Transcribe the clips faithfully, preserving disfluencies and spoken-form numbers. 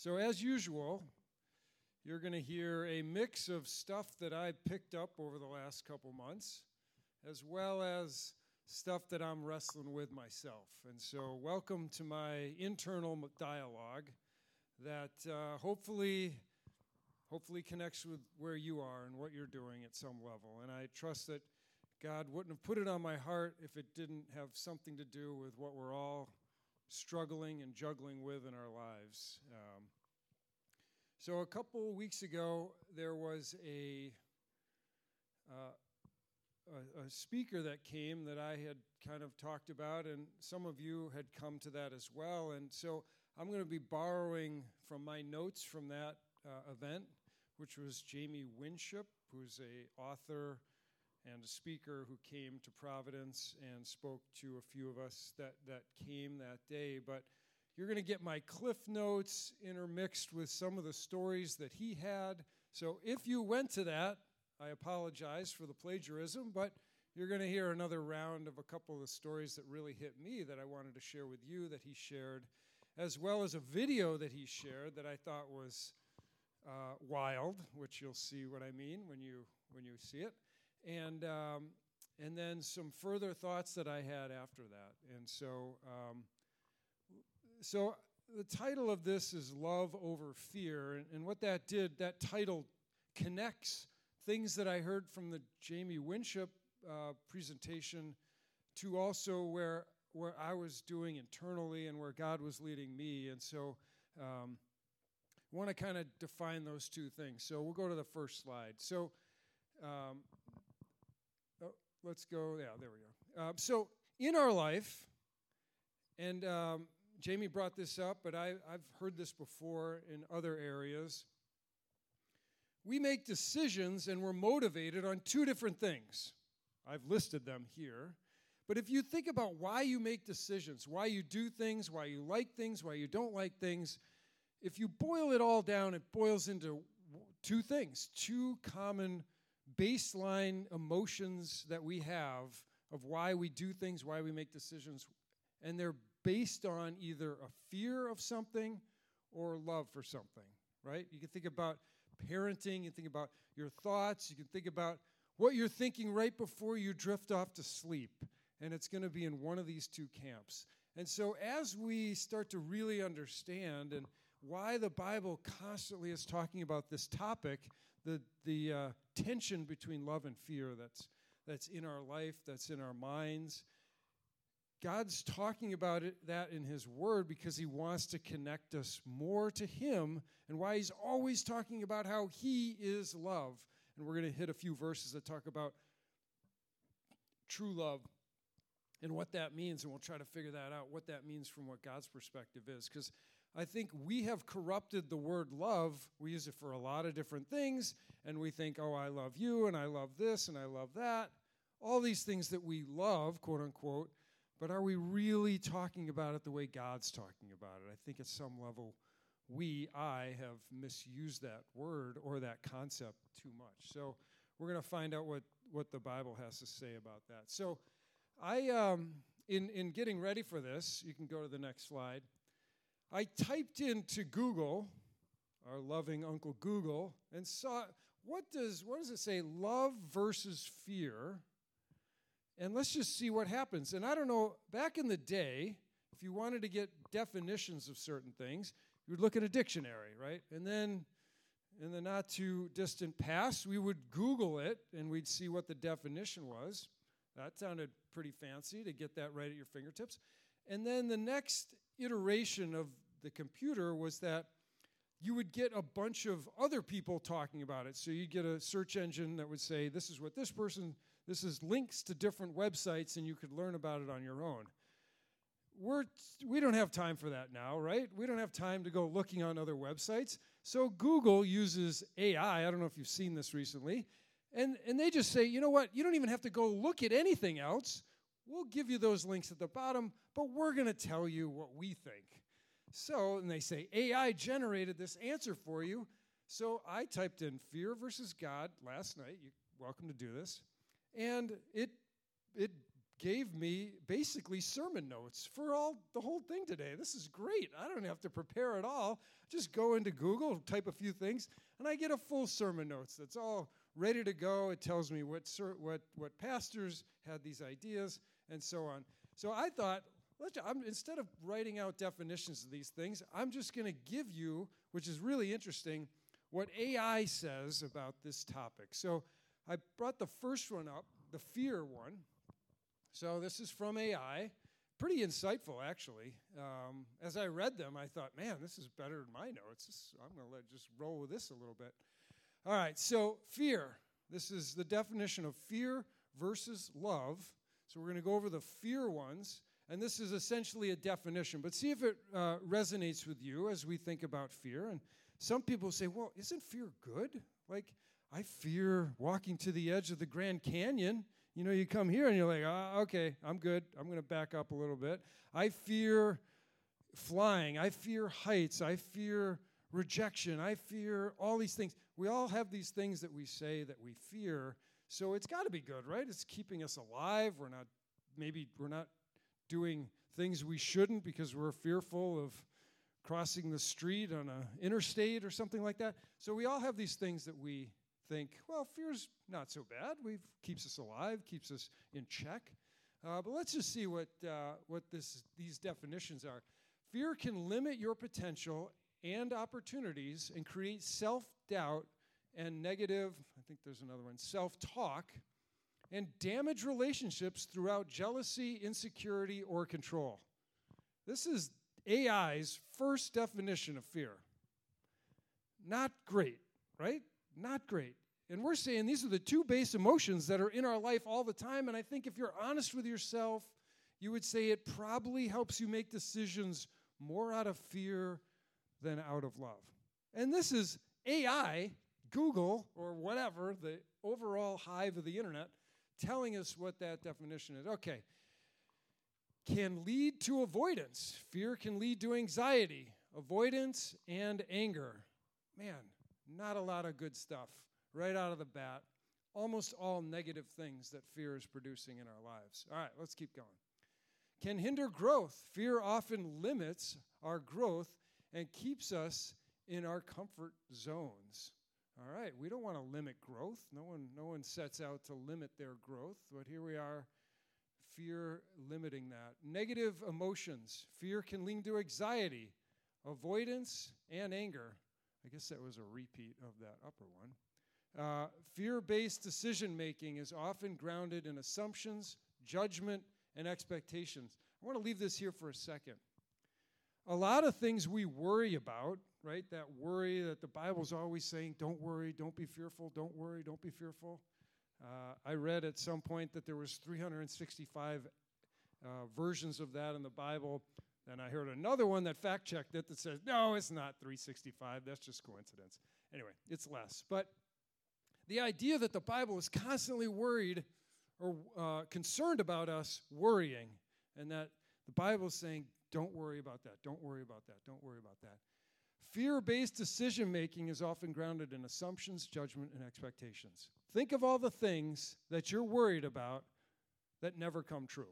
So as usual, you're going to hear a mix of stuff that I picked up over the last couple months, as well as stuff that I'm wrestling with myself. And so welcome to my internal dialogue that uh, hopefully hopefully connects with where you are and what you're doing at some level. And I trust that God wouldn't have put it on my heart if it didn't have something to do with what we're all struggling and juggling with in our lives. Um, so a couple weeks ago, there was a, uh, a a speaker that came that I had kind of talked about, and some of you had come to that as well. And so I'm going to be borrowing from my notes from that uh, event, which was Jamie Winship, who's a author and a speaker who came to Providence and spoke to a few of us that, that came that day. But you're going to get my Cliff Notes intermixed with some of the stories that he had. So if you went to that, I apologize for the plagiarism, but you're going to hear another round of a couple of the stories that really hit me that I wanted to share with you that he shared, as well as a video that he shared that I thought was uh, wild, which you'll see what I mean when you when you see it. And um, and then some further thoughts that I had after that. And so, um, so the title of this is Love Over Fear. And, and what that did, that title connects things that I heard from the Jamie Winship uh, presentation to also where, where I was doing internally and where God was leading me. And so um, I want to kind of define those two things. So we'll go to the first slide. So um, Let's go, yeah, there we go. Um, so in our life, and um, Jamie brought this up, but I, I've heard this before in other areas, we make decisions and we're motivated on two different things. I've listed them here. But if you think about why you make decisions, why you do things, why you like things, why you don't like things, if you boil it all down, it boils into two things, two common baseline emotions that we have of why we do things, why we make decisions, and they're based on either a fear of something or love for something, right? You can think about parenting, you can think about your thoughts, you can think about what you're thinking right before you drift off to sleep, and it's going to be in one of these two camps. And so as we start to really understand and why the Bible constantly is talking about this topic, the the uh, tension between love and fear that's that's in our life, that's in our minds. God's talking about it, that in his word because he wants to connect us more to him and why he's always talking about how he is love. And we're going to hit a few verses that talk about true love and what that means, and we'll try to figure that out, what that means from what God's perspective is. Because I think we have corrupted the word love. We use it for a lot of different things, and we think, oh, I love you, and I love this, and I love that. All these things that we love, quote unquote, but are we really talking about it the way God's talking about it? I think at some level we, I, have misused that word or that concept too much. So we're going to find out what, what the Bible has to say about that. So I, um, in, in getting ready for this, you can go to the next slide, I typed into Google, our loving Uncle Google, and saw, what does what does it say, love versus fear? And let's just see what happens. And I don't know, back in the day, if you wanted to get definitions of certain things, you would look at a dictionary, right? And then in the not too distant past, we would Google it, and we'd see what the definition was. That sounded pretty fancy to get that right at your fingertips. And then the next iteration of the computer was that you would get a bunch of other people talking about it. So you'd get a search engine that would say, this is what this person, this is links to different websites, and you could learn about it on your own. We're, we don't have time for that now, right? We don't have time to go looking on other websites. So Google uses A I. I don't know if you've seen this recently. And, and they just say, you know what? You don't even have to go look at anything else. We'll give you those links at the bottom, but we're going to tell you what we think. So, and they say, A I generated this answer for you. So I typed in fear versus God last night. You're welcome to do this. And it it gave me basically sermon notes for all the whole thing today. This is great. I don't have to prepare at all. Just go into Google, type a few things, and I get a full sermon notes that's all ready to go. It tells me what ser- what what pastors had these ideas and so on. So I thought, let's, I'm, instead of writing out definitions of these things, I'm just going to give you, which is really interesting, what A I says about this topic. So I brought the first one up, the fear one. So this is from A I. Pretty insightful, actually. Um, as I read them, I thought, man, this is better than my notes. This, I'm going to let just roll with this a little bit. All right, so fear. This is the definition of fear versus love. So we're going to go over the fear ones, and this is essentially a definition. But see if it uh, resonates with you as we think about fear. And some people say, well, isn't fear good? Like, I fear walking to the edge of the Grand Canyon. You know, you come here and you're like, ah, okay, I'm good. I'm going to back up a little bit. I fear flying. I fear heights. I fear rejection. I fear all these things. We all have these things that we say that we fear. So it's got to be good, right? It's keeping us alive. We're not, maybe we're not doing things we shouldn't because we're fearful of crossing the street on an interstate or something like that. So we all have these things that we think, well, fear's not so bad. We keeps us alive, keeps us in check. Uh, but let's just see what uh, what this these definitions are. Fear can limit your potential and opportunities and create self-doubt and negative, I think there's another one, self-talk, and damage relationships throughout jealousy, insecurity, or control. This is A I's first definition of fear. Not great, right? Not great. And we're saying these are the two base emotions that are in our life all the time, and I think if you're honest with yourself, you would say it probably helps you make decisions more out of fear than out of love. And this is A I, Google, or whatever, the overall hive of the internet, telling us what that definition is. Okay. Can lead to avoidance. Fear can lead to anxiety, avoidance, and anger. Man, not a lot of good stuff right out of the bat. Almost all negative things that fear is producing in our lives. All right, let's keep going. Can hinder growth. Fear often limits our growth and keeps us in our comfort zones. All right, we don't want to limit growth. No one, no one sets out to limit their growth, but here we are, fear limiting that. Negative emotions. Fear can lead to anxiety, avoidance, and anger. I guess that was a repeat of that upper one. Uh, fear-based decision-making is often grounded in assumptions, judgment, and expectations. I want to leave this here for a second. A lot of things we worry about, right, that worry that the Bible's always saying, don't worry, don't be fearful, don't worry, don't be fearful. Uh, I read at some point that there was three hundred sixty-five uh, versions of that in the Bible. Then I heard another one that fact-checked it that says, no, it's not three hundred sixty-five. That's just coincidence. Anyway, it's less. But the idea that the Bible is constantly worried or uh, concerned about us worrying, and that the Bible is saying, don't worry about that, don't worry about that, don't worry about that. Fear-based decision-making is often grounded in assumptions, judgment, and expectations. Think of all the things that you're worried about that never come true.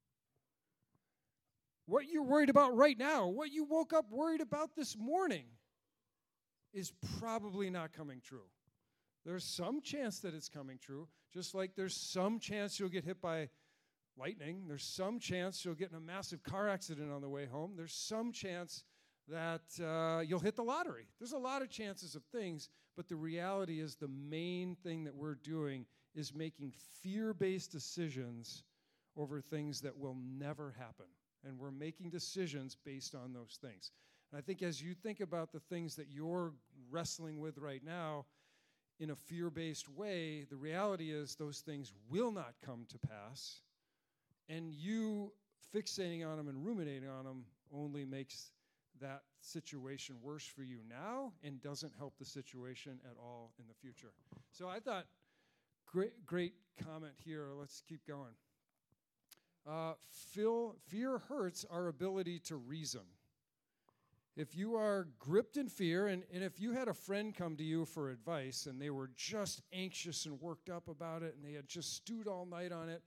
What you're worried about right now, what you woke up worried about this morning, is probably not coming true. There's some chance that it's coming true, just like there's some chance you'll get hit by lightning. There's some chance you'll get in a massive car accident on the way home. There's some chance that uh, you'll hit the lottery. There's a lot of chances of things, but the reality is the main thing that we're doing is making fear-based decisions over things that will never happen. And we're making decisions based on those things. And I think as you think about the things that you're wrestling with right now in a fear-based way, the reality is those things will not come to pass. And you fixating on them and ruminating on them only makes that situation worse for you now and doesn't help the situation at all in the future. So I thought, great, great comment here. Let's keep going. Uh, feel, fear hurts our ability to reason. If you are gripped in fear, and, and if you had a friend come to you for advice and they were just anxious and worked up about it and they had just stewed all night on it,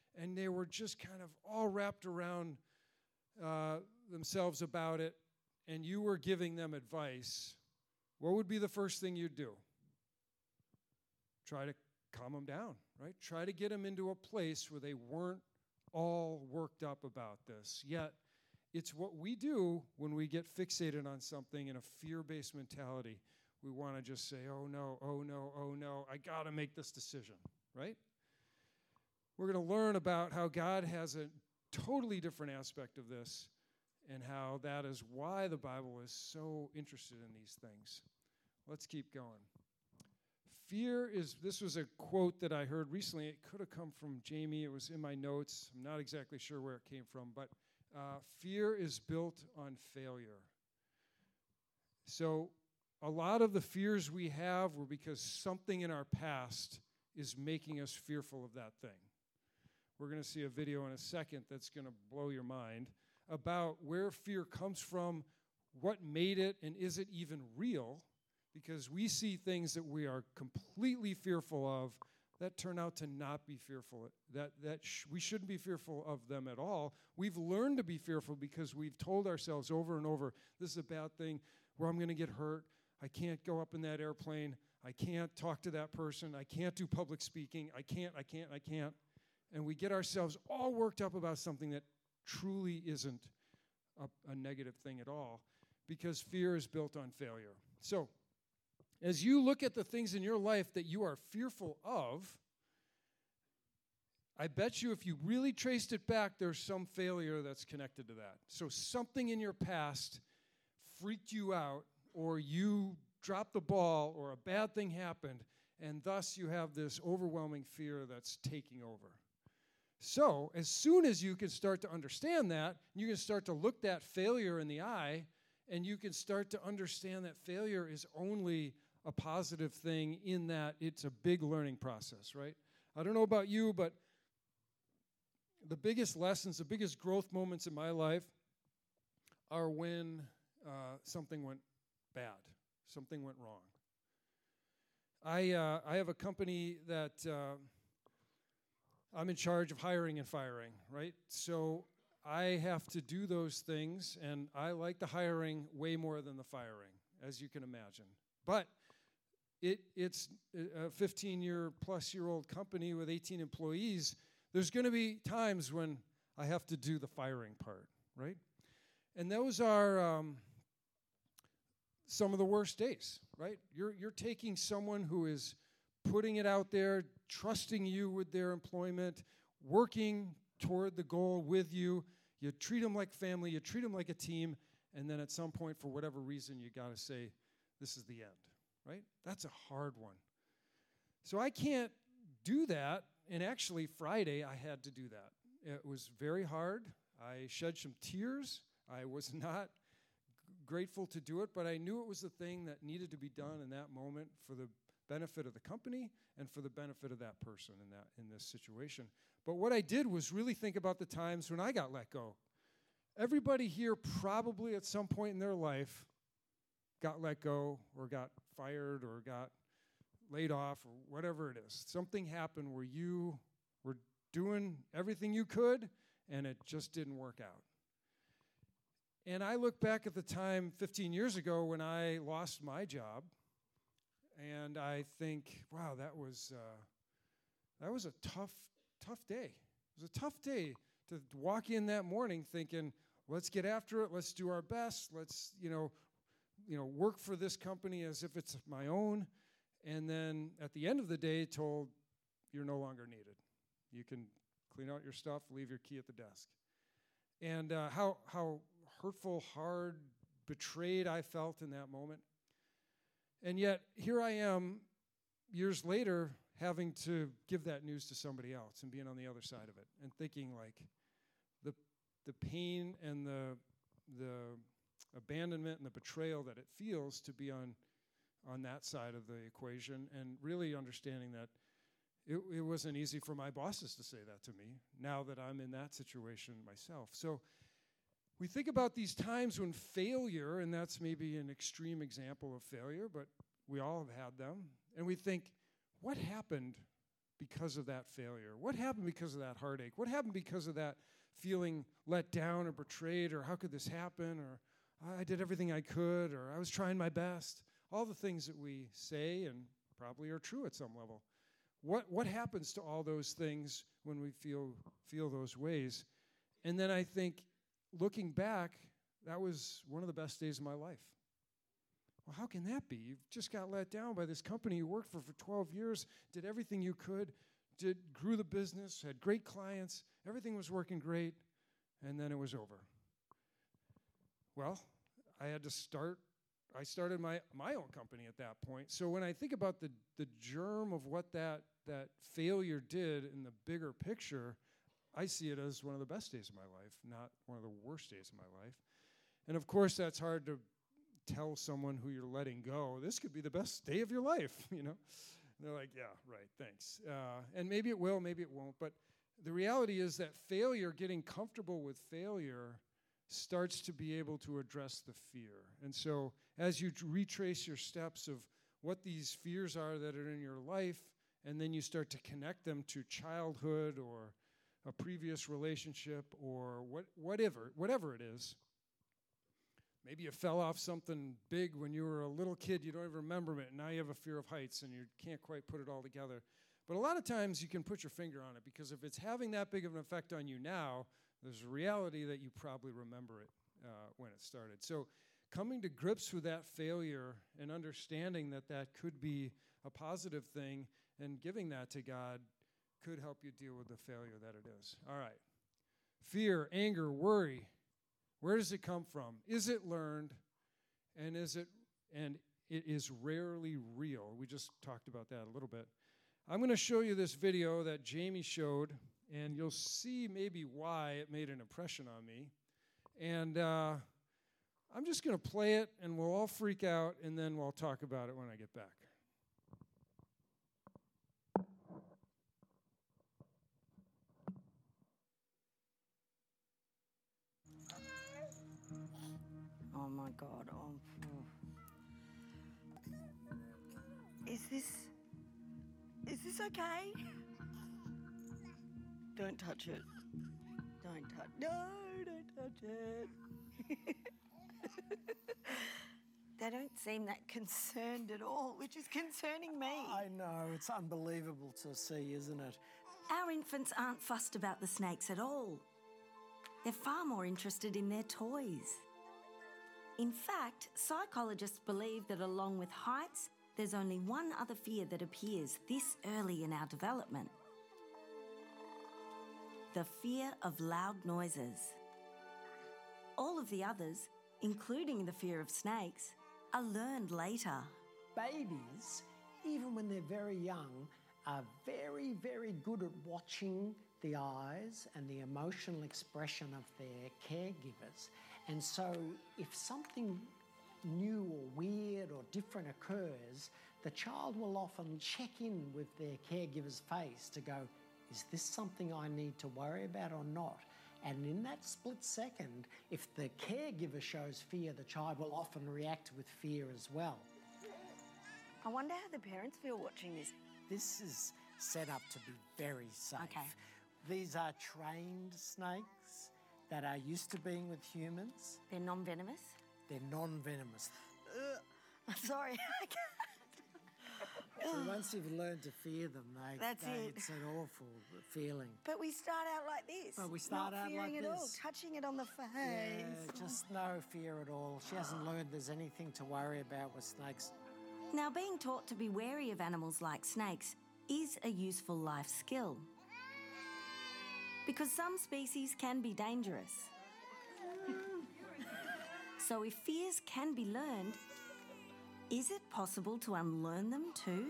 and they were just kind of all wrapped around uh, themselves about it, and you were giving them advice, what would be the first thing you'd do? Try to calm them down, right? Try to get them into a place where they weren't all worked up about this. Yet, it's what we do when we get fixated on something in a fear-based mentality. We want to just say, oh no, oh no, oh no, I got to make this decision, right? We're going to learn about how God has a totally different aspect of this and how that is why the Bible is so interested in these things. Let's keep going. Fear is, this was a quote that I heard recently. It could have come from Jamie. It was in my notes. I'm not exactly sure where it came from, but uh, fear is built on failure. So a lot of the fears we have were because something in our past is making us fearful of that thing. We're going to see a video in a second that's going to blow your mind about where fear comes from, what made it, and is it even real? Because we see things that we are completely fearful of that turn out to not be fearful, that, that sh- we shouldn't be fearful of them at all. We've learned to be fearful because we've told ourselves over and over, this is a bad thing, where I'm going to get hurt, I can't go up in that airplane, I can't talk to that person, I can't do public speaking, I can't, I can't, I can't. And we get ourselves all worked up about something that truly isn't a, a negative thing at all, because fear is built on failure. So, as you look at the things in your life that you are fearful of, I bet you if you really traced it back, there's some failure that's connected to that. So something in your past freaked you out, or you dropped the ball, or a bad thing happened, and thus you have this overwhelming fear that's taking over. So as soon as you can start to understand that, you can start to look that failure in the eye, and you can start to understand that failure is only a positive thing in that it's a big learning process, right? I don't know about you, but the biggest lessons, the biggest growth moments in my life are when uh, something went bad, something went wrong. I uh, I have a company that uh, I'm in charge of hiring and firing, right? So I have to do those things, and I like the hiring way more than the firing, as you can imagine. But It, it's a fifteen-year-plus-year-old company with eighteen employees. There's going to be times when I have to do the firing part, right? And those are um, some of the worst days, right? You're you're taking someone who is putting it out there, trusting you with their employment, working toward the goal with you. You treat them like family. You treat them like a team. And then at some point, for whatever reason, you got to say, this is the end. Right? That's a hard one. So I can't do that. And actually, Friday, I had to do that. It was very hard. I shed some tears. I was not g- grateful to do it, but I knew it was the thing that needed to be done in that moment for the benefit of the company and for the benefit of that person in that in this situation. But what I did was really think about the times when I got let go. Everybody here probably at some point in their life got let go or got fired or got laid off or whatever it is. Something happened where you were doing everything you could and it just didn't work out. And I look back at the time fifteen years ago when I lost my job, and I think, wow, that was uh, that was a tough, tough day. It was a tough day to walk in that morning thinking, let's get after it, let's do our best, let's, you know, you know, work for this company as if it's my own, and then at the end of the day told, you're no longer needed. You can clean out your stuff, leave your key at the desk. And uh, how how hurtful, hard, betrayed I felt in that moment. And yet, here I am, years later, having to give that news to somebody else and being on the other side of it and thinking, like, the the pain and the the abandonment and the betrayal that it feels to be on on that side of the equation, and really understanding that it, it wasn't easy for my bosses to say that to me now that I'm in that situation myself. So we think about these times when failure, and that's maybe an extreme example of failure, but we all have had them, and we think, what happened because of that failure? What happened because of that heartache? What happened because of that feeling let down or betrayed, or how could this happen, or I did everything I could, or I was trying my best? All the things that we say and probably are true at some level. What what happens to all those things when we feel feel those ways? And then I think, looking back, that was one of the best days of my life. Well, how can that be? You've just got let down by this company you worked for for twelve years, did everything you could, did grew the business, had great clients, everything was working great, and then it was over. Well, I had to start, I started my, my own company at that point. So when I think about the, the germ of what that, that failure did in the bigger picture, I see it as one of the best days of my life, not one of the worst days of my life. And of course, that's hard to tell someone who you're letting go, this could be the best day of your life, you know? And they're like, yeah, right, thanks. Uh, and maybe it will, maybe it won't. But the reality is that failure, getting comfortable with failure, starts to be able to address the fear. And so as you t- retrace your steps of what these fears are that are in your life, and then you start to connect them to childhood or a previous relationship or what, whatever, whatever it is. Maybe you fell off something big when you were a little kid, you don't even remember it, and now you have a fear of heights and you can't quite put it all together. But a lot of times you can put your finger on it, because if it's having that big of an effect on you now, there's a reality that you probably remember it uh, when it started. So coming to grips with that failure and understanding that that could be a positive thing and giving that to God could help you deal with the failure that it is. All right. Fear, anger, worry. Where does it come from? Is it learned? And is it and it is rarely real. We just talked about that a little bit. I'm going to show you this video that Jamie showed, and you'll see maybe why it made an impression on me. And uh, I'm just going to play it, and we'll all freak out, and then we'll talk about it when I get back. Oh my God. Oh. Is this... Is this okay? Don't touch it. Don't touch... No, don't touch it. They don't seem that concerned at all, which is concerning me. I know, it's unbelievable to see, isn't it? Our infants aren't fussed about the snakes at all. They're far more interested in their toys. In fact, psychologists believe that along with heights, there's only one other fear that appears this early in our development. The fear of loud noises. All of the others, including the fear of snakes, are learned later. Babies, even when they're very young, are very, very good at watching the eyes and the emotional expression of their caregivers. And so if something new or weird or different occurs, the child will often check in with their caregiver's face to go, is this something I need to worry about or not? And in that split second, if the caregiver shows fear, the child will often react with fear as well. I wonder how the parents feel watching this. This is set up to be very safe. Okay. These are trained snakes that are used to being with humans. They're non-venomous? They're non-venomous. Ugh. I'm sorry, I can't. So once you've learned to fear them, they, That's they, it. it's an awful feeling. But we start out like this. Well, we start not out fearing like it all, this. touching it on the face. Yeah, just no fear at all. She hasn't learned there's anything to worry about with snakes. Now, being taught to be wary of animals like snakes is a useful life skill. Because some species can be dangerous. So if fears can be learned, is it possible to unlearn them too?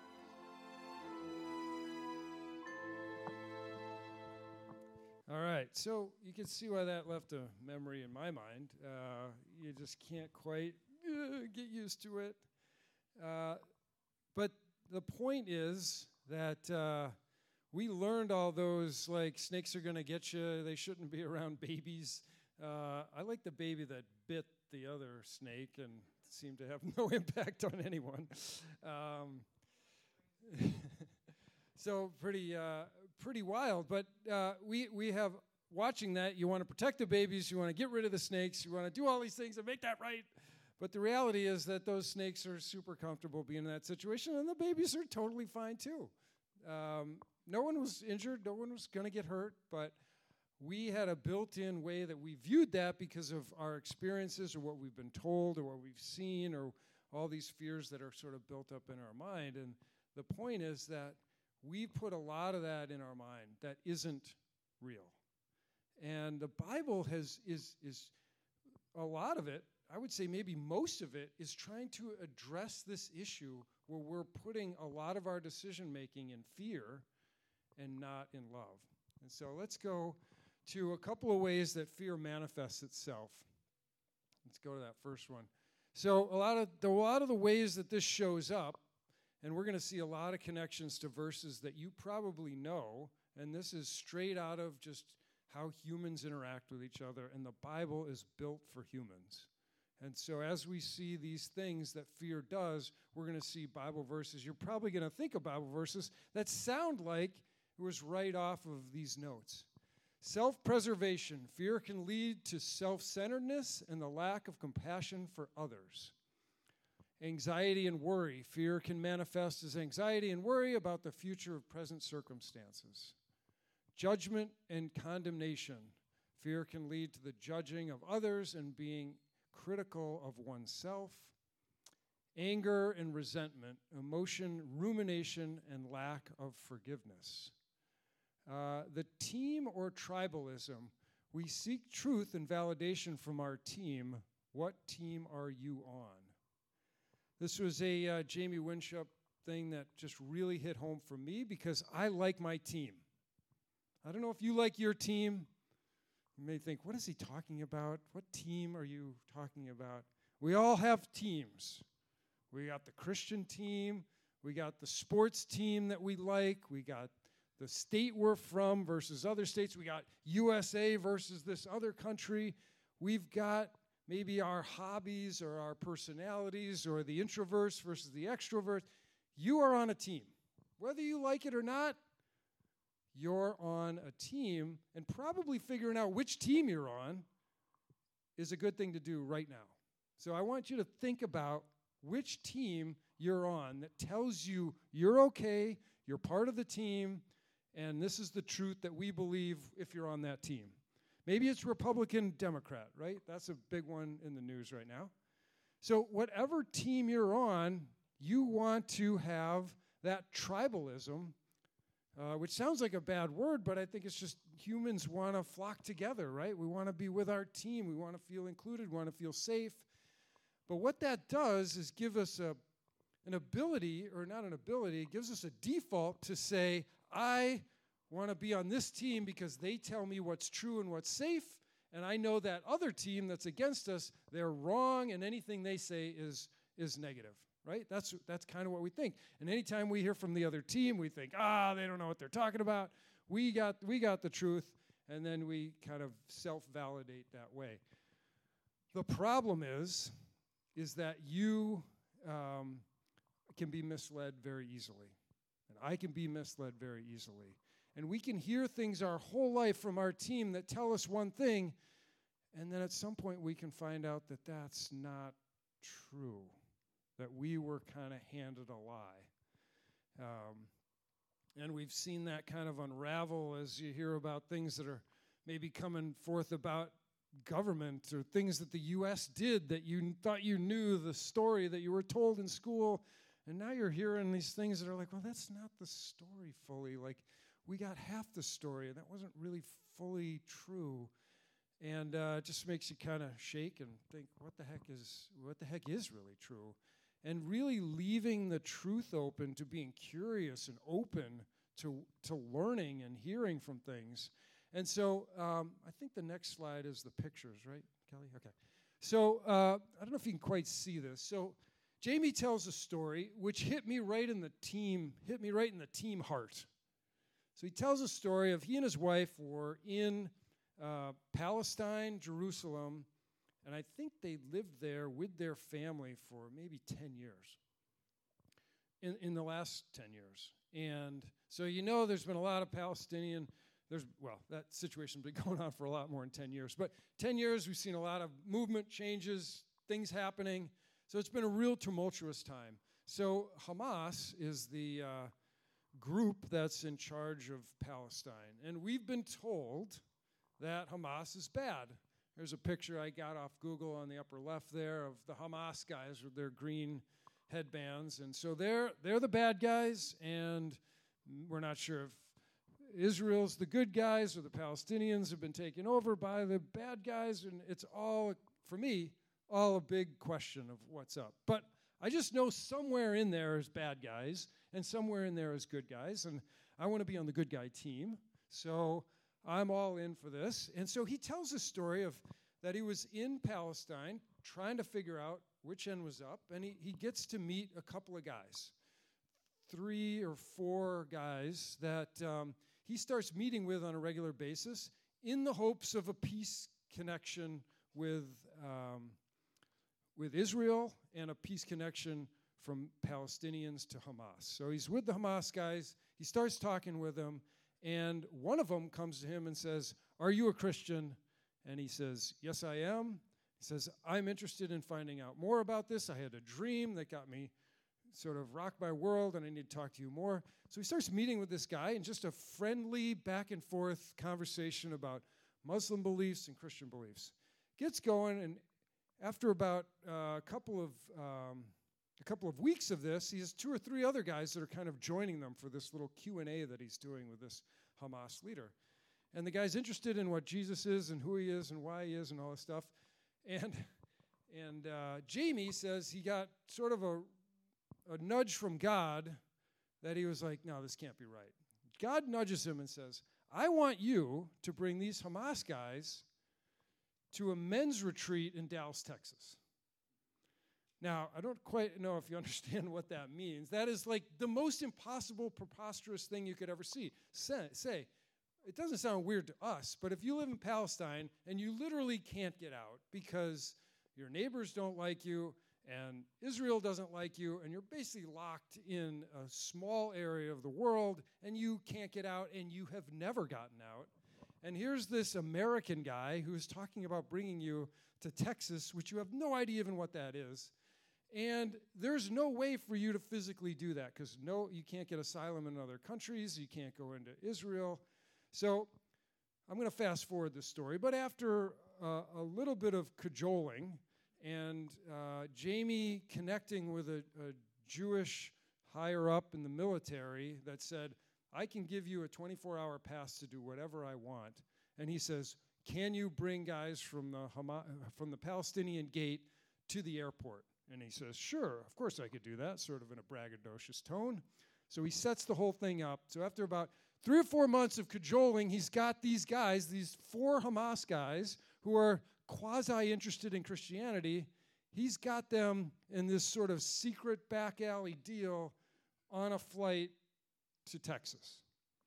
All right, so you can see why that left a memory in my mind. Uh, you just can't quite uh, get used to it. Uh, but the point is that uh, we learned all those, like, snakes are going to get you, they shouldn't be around babies. Uh, I like the baby that bit the other snake and seemed to have no impact on anyone. Um, So pretty uh, pretty wild. But uh, we, we have, watching that, you want to protect the babies, you want to get rid of the snakes, you want to do all these things and make that right. But the reality is that those snakes are super comfortable being in that situation, and the babies are totally fine too. Um, no one was injured, no one was going to get hurt, but we had a built-in way that we viewed that because of our experiences or what we've been told or what we've seen or all these fears that are sort of built up in our mind. And the point is that we put a lot of that in our mind that isn't real. And the Bible has is is a lot of it, I would say maybe most of it, is trying to address this issue where we're putting a lot of our decision-making in fear and not in love. And so let's go to a couple of ways that fear manifests itself. Let's go to that first one. So a lot of the, a lot of the ways that this shows up, and we're going to see a lot of connections to verses that you probably know, and this is straight out of just how humans interact with each other, and the Bible is built for humans. And so as we see these things that fear does, we're going to see Bible verses. You're probably going to think of Bible verses that sound like it was right off of these notes. Self-preservation. Fear can lead to self-centeredness and the lack of compassion for others. Anxiety and worry. Fear can manifest as anxiety and worry about the future of present circumstances. Judgment and condemnation. Fear can lead to the judging of others and being critical of oneself. Anger and resentment. Emotion, rumination, and lack of forgiveness. Uh, the team or tribalism. We seek truth and validation from our team. What team are you on? This was a uh, Jamie Winship thing that just really hit home for me because I like my team. I don't know if you like your team. You may think, what is he talking about? What team are you talking about? We all have teams. We got the Christian team. We got the sports team that we like. We got the state we're from versus other states. We got U S A versus this other country. We've got maybe our hobbies or our personalities or the introverts versus the extroverts. You are on a team. Whether you like it or not, you're on a team, and probably figuring out which team you're on is a good thing to do right now. So I want you to think about which team you're on that tells you you're okay, you're part of the team, and this is the truth that we believe if you're on that team. Maybe it's Republican, Democrat, right? That's a big one in the news right now. So whatever team you're on, you want to have that tribalism, uh, which sounds like a bad word, but I think it's just humans want to flock together, right? We want to be with our team. We want to feel included, want to feel safe. But what that does is give us a, an ability, or not an ability, it gives us a default to say, I want to be on this team because they tell me what's true and what's safe, and I know that other team that's against us, they're wrong, and anything they say is is negative, right? That's that's kind of what we think. And anytime we hear from the other team, we think, ah, they don't know what they're talking about. We got we got the truth, and then we kind of self-validate that way. The problem is, is that you um, can be misled very easily. And I can be misled very easily. And we can hear things our whole life from our team that tell us one thing, and then at some point we can find out that that's not true, that we were kind of handed a lie. Um, and we've seen that kind of unravel as you hear about things that are maybe coming forth about government or things that the U S did that you thought you knew the story that you were told in school. And now you're hearing these things that are like, well, that's not the story fully. Like, we got half the story, and that wasn't really fully true. And uh, it just makes you kind of shake and think, what the heck is what the heck is really true? And really leaving the truth open to being curious and open to to learning and hearing from things. And so um, I think the next slide is the pictures, right, Kelly? Okay. So uh, I don't know if you can quite see this. So Jamie tells a story which hit me right in the team, hit me right in the team heart. So he tells a story of he and his wife were in uh, Palestine, Jerusalem, and I think they lived there with their family for maybe ten years. in, in the last ten years. And so you know there's been a lot of Palestinian, there's, well, that situation's been going on for a lot more than ten years. But ten years, we've seen a lot of movement, changes, things happening. So it's been a real tumultuous time. So Hamas is the uh, group that's in charge of Palestine. And we've been told that Hamas is bad. There's a picture I got off Google on the upper left there of the Hamas guys with their green headbands. And so they're they're the bad guys, and we're not sure if Israel's the good guys or the Palestinians have been taken over by the bad guys. And it's all, for me, all a big question of what's up. But I just know somewhere in there is bad guys, and somewhere in there is good guys, and I want to be on the good guy team. So I'm all in for this. And so he tells a story of that he was in Palestine trying to figure out which end was up, and he, he gets to meet a couple of guys, three or four guys that um, he starts meeting with on a regular basis in the hopes of a peace connection with um, with Israel and a peace connection from Palestinians to Hamas. So he's with the Hamas guys. He starts talking with them, and one of them comes to him and says, "Are you a Christian?" And he says, "Yes, I am." He says, "I'm interested in finding out more about this. I had a dream that got me sort of rocked my world, and I need to talk to you more." So he starts meeting with this guy in just a friendly back and forth conversation about Muslim beliefs and Christian beliefs. Gets going, and after about uh, a couple of um, a couple of weeks of this, he has two or three other guys that are kind of joining them for this little Q and A that he's doing with this Hamas leader. And the guy's interested in what Jesus is and who he is and why he is and all this stuff. And and uh, Jamie says he got sort of a, a nudge from God that he was like, no, this can't be right. God nudges him and says, I want you to bring these Hamas guys to a men's retreat in Dallas, Texas. Now, I don't quite know if you understand what that means. That is like the most impossible, preposterous thing you could ever see. Say, say, it doesn't sound weird to us, but if you live in Palestine and you literally can't get out because your neighbors don't like you and Israel doesn't like you, and you're basically locked in a small area of the world and you can't get out and you have never gotten out. And here's this American guy who's talking about bringing you to Texas, which you have no idea even what that is. And there's no way for you to physically do that because no, you can't get asylum in other countries. You can't go into Israel. So I'm going to fast forward this story. But after uh, a little bit of cajoling and uh, Jamie connecting with a, a Jewish higher up in the military that said, I can give you a twenty-four hour pass to do whatever I want. And he says, can you bring guys from the Hama- from the Palestinian gate to the airport? And he says, sure, of course I could do that, sort of in a braggadocious tone. So he sets the whole thing up. So after about three or four months of cajoling, he's got these guys, these four Hamas guys, who are quasi-interested in Christianity. He's got them in this sort of secret back alley deal on a flight to Texas.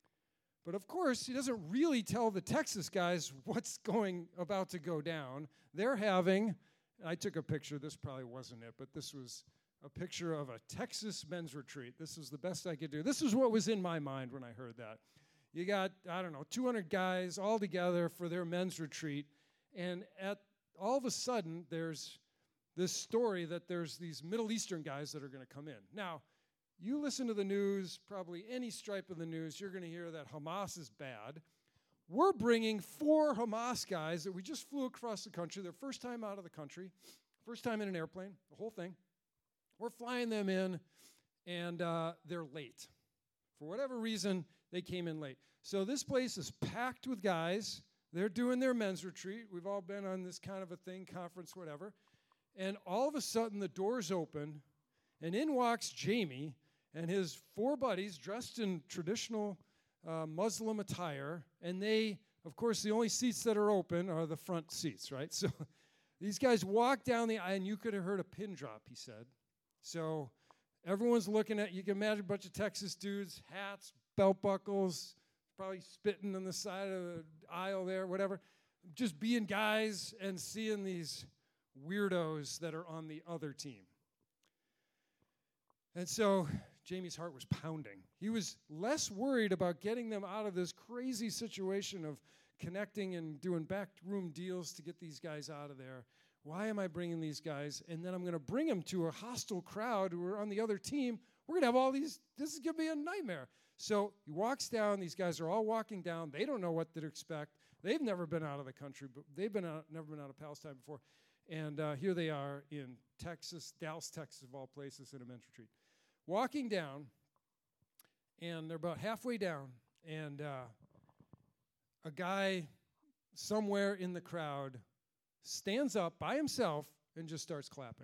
But of course, he doesn't really tell the Texas guys what's going about to go down. They're having, I took a picture, this probably wasn't it, but this was a picture of a Texas men's retreat. This was the best I could do. This is what was in my mind when I heard that. You got, I don't know, two hundred guys all together for their men's retreat, and at all of a sudden, there's this story that there's these Middle Eastern guys that are going to come in. Now, you listen to the news, probably any stripe of the news, you're going to hear that Hamas is bad. We're bringing four Hamas guys that we just flew across the country, their first time out of the country, first time in an airplane, the whole thing. We're flying them in, and uh, they're late. For whatever reason, they came in late. So this place is packed with guys. They're doing their men's retreat. We've all been on this kind of a thing, conference, whatever. And all of a sudden, the doors open, and in walks Jamie and his four buddies dressed in traditional uh, Muslim attire. And they, of course, the only seats that are open are the front seats, right? So these guys walk down the aisle, and you could have heard a pin drop, he said. So everyone's looking at, you can imagine a bunch of Texas dudes, hats, belt buckles, probably spitting on the side of the aisle there, whatever, just being guys and seeing these weirdos that are on the other team. And so Jamie's heart was pounding. He was less worried about getting them out of this crazy situation of connecting and doing backroom deals to get these guys out of there. Why am I bringing these guys? And then I'm going to bring them to a hostile crowd who are on the other team. We're going to have all these, this is going to be a nightmare. So he walks down. These guys are all walking down. They don't know what to expect. They've never been out of the country, but they've been out, never been out of Palestine before. And uh, here they are in Texas, Dallas, Texas, of all places, in a men's retreat. Walking down, and they're about halfway down, and uh, a guy somewhere in the crowd stands up by himself and just starts clapping.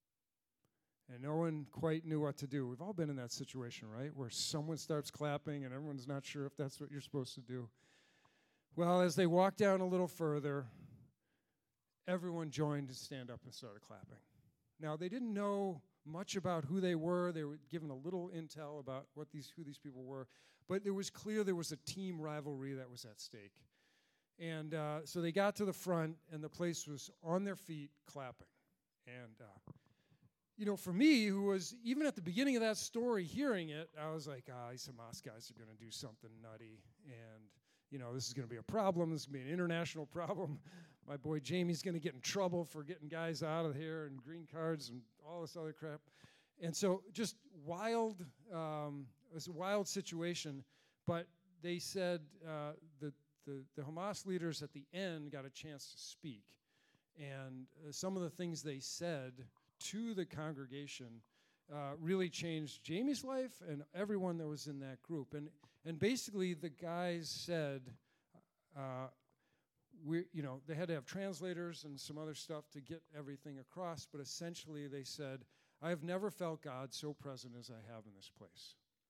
And no one quite knew what to do. We've all been in that situation, right, where someone starts clapping and everyone's not sure if that's what you're supposed to do. Well, as they walked down a little further, everyone joined to stand up and started clapping. Now, they didn't know much about who they were. They were given a little intel about what these who these people were. But it was clear there was a team rivalry that was at stake. And uh, so they got to the front, and the place was on their feet clapping. And, uh, you know, for me, who was, even at the beginning of that story, hearing it, I was like, ah, these Hamas guys are going to do something nutty. And, you know, this is going to be a problem. This is going to be an international problem. My boy Jamie's going to get in trouble for getting guys out of here and green cards and all this other crap. And so just wild, um, it was a wild situation. But they said uh, that the, the Hamas leaders at the end got a chance to speak. And uh, some of the things they said to the congregation uh, really changed Jamie's life and everyone that was in that group. And, and basically the guys said, uh, we, you know, they had to have translators and some other stuff to get everything across, but essentially they said, I have never felt God so present as I have in this place.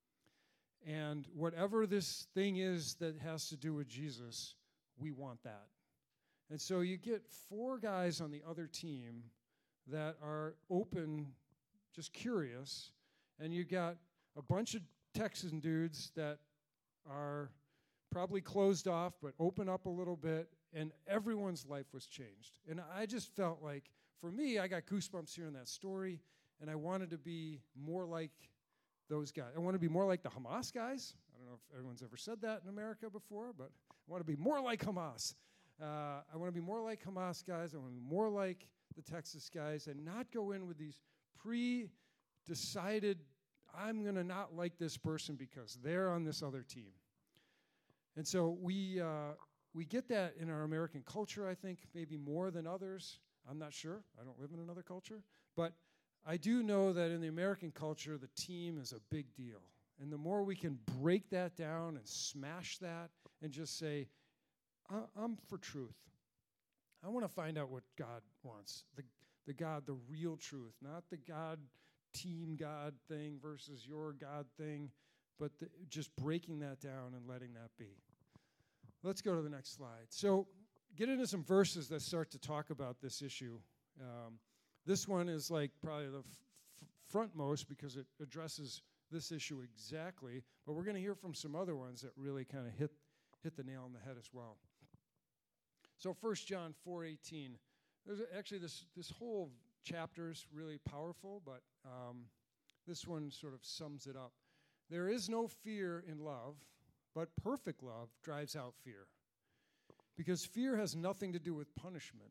And whatever this thing is that has to do with Jesus, we want that. And so you get four guys on the other team that are open, just curious, and you got a bunch of Texan dudes that are probably closed off but open up a little bit, and everyone's life was changed. And I just felt like, for me, I got goosebumps hearing that story, and I wanted to be more like those guys. I want to be more like the Hamas guys. I don't know if everyone's ever said that in America before, but I want to be more like Hamas. Uh, I want to be more like Hamas guys. I want to be more like the Texas guys and not go in with these pre-decided, I'm going to not like this person because they're on this other team. And so we uh, we get that in our American culture, I think, maybe more than others. I'm not sure. I don't live in another culture. But I do know that in the American culture, the team is a big deal. And the more we can break that down and smash that and just say, I- I'm for truth. I want to find out what God wants, the, the God, the real truth, not the God, team God thing versus your God thing, but the, just breaking that down and letting that be. Let's go to the next slide. So get into some verses that start to talk about this issue. Um, this one is like probably the f- frontmost because it addresses this issue exactly, but we're going to hear from some other ones that really kind of hit hit the nail on the head as well. So First John four eighteen. There's actually this this whole chapter is really powerful, but um, this one sort of sums it up. There is no fear in love, but perfect love drives out fear, because fear has nothing to do with punishment.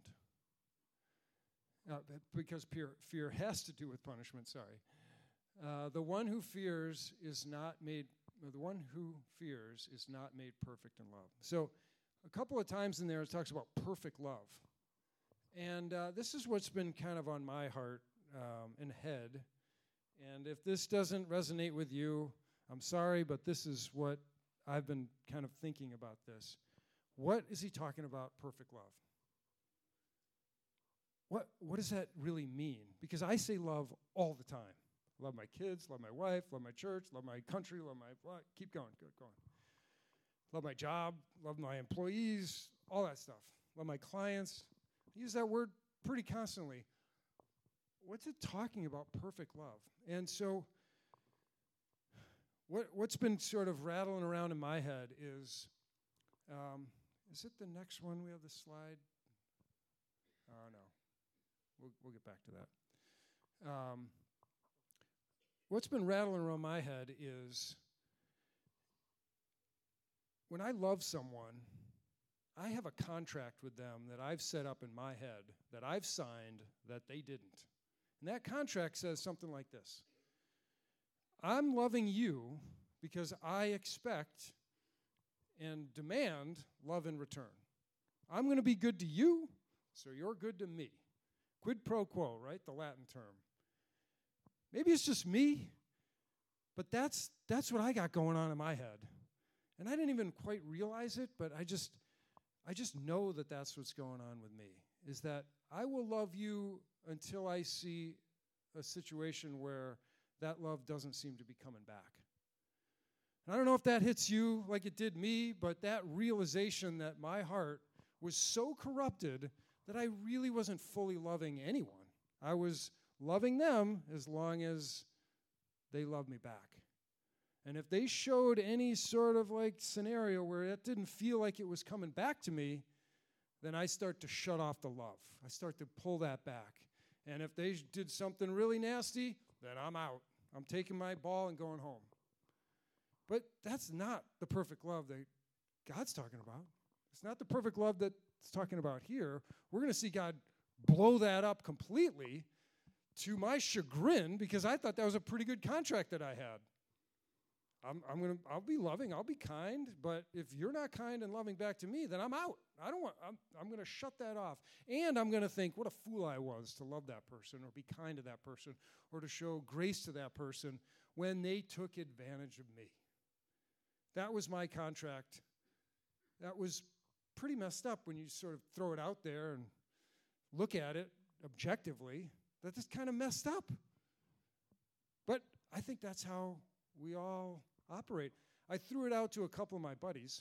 Uh, because fear, fear has to do with punishment. Sorry, uh, the one who fears is not made. The one who fears is not made perfect in love. So, a couple of times in there it talks about perfect love, and uh, this is what's been kind of on my heart um, and head. And if this doesn't resonate with you, I'm sorry, but this is what I've been kind of thinking about this. What is he talking about, perfect love? What what does that really mean? Because I say love all the time. Love my kids, love my wife, love my church, love my country, love my... Well, keep going, keep going. Love my job, love my employees, all that stuff. Love my clients. I use that word pretty constantly. What's it talking about, perfect love? And so what, what's been sort of rattling around in my head is, um, is it the next one we have the slide? Oh, no. We'll, we'll get back to that. Um, what's been rattling around my head is when I love someone, I have a contract with them that I've set up in my head, that I've signed, that they didn't. And that contract says something like this. I'm loving you because I expect and demand love in return. I'm going to be good to you, so you're good to me. Quid pro quo, right? The Latin term. Maybe it's just me, but that's that's what I got going on in my head. And I didn't even quite realize it, but I just I just know that that's what's going on with me, is that I will love you until I see a situation where that love doesn't seem to be coming back. And I don't know if that hits you like it did me, but that realization that my heart was so corrupted that I really wasn't fully loving anyone. I was loving them as long as they loved me back. And if they showed any sort of like scenario where it didn't feel like it was coming back to me, then I start to shut off the love. I start to pull that back. And if they did something really nasty, then I'm out. I'm taking my ball and going home. But that's not the perfect love that God's talking about. It's not the perfect love that it's talking about here. We're going to see God blow that up completely to my chagrin, because I thought that was a pretty good contract that I had. I'm, I'm gonna, I'll be loving, I'll be kind, but if you're not kind and loving back to me, then I'm out. I don't want. I'm, I'm going to shut that off, and I'm going to think what a fool I was to love that person, or be kind to that person, or to show grace to that person when they took advantage of me. That was my contract. That was pretty messed up when you sort of throw it out there and look at it objectively. That is kind of messed up. But I think that's how we all operate. I threw it out to a couple of my buddies.